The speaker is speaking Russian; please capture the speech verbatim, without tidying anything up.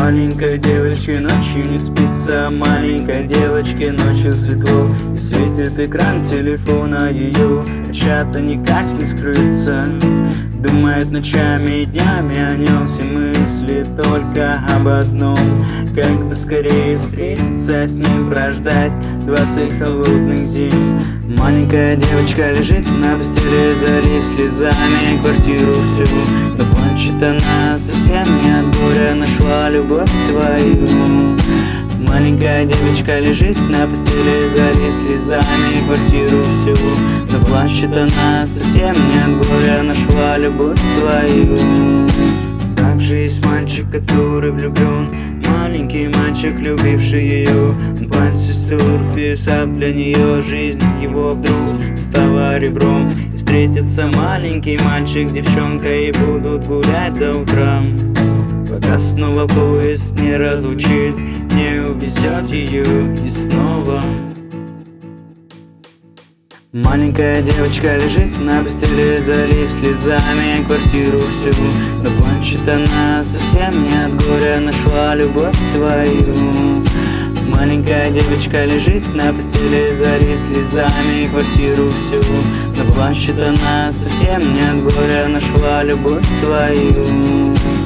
Маленькой девочке ночью не спится, маленькой девочке ночью светло, и светит экран телефона ее, от чата никак не скрыться. Думает ночами и днями о нем, все мысли только об одном: как бы скорее встретиться с ним, прождать двадцать холодных зим. Маленькая девочка лежит на постели, залив слезами квартиру всю, но плачет она совсем не от горя, нашла любовь свою. Маленькая девочка лежит на постели, залив слезами квартиру всю, но плачет она совсем не от горя, нашла любовь свою. Также есть мальчик, который влюблен, маленький мальчик, любивший ее. Пальцы стер, писав для нее жизнь его вдруг стала ребром. И встретится маленький мальчик с девчонкой и будут гулять до утра, пока снова поезд не разлучит, не увезет ее и снова. Маленькая девочка лежит на постели, залив слезами квартиру всю, но плачет она совсем не от горя, нашла любовь свою. Маленькая девочка лежит на постели, залив слезами квартиру всю, но плачет она совсем не от горя, нашла любовь свою.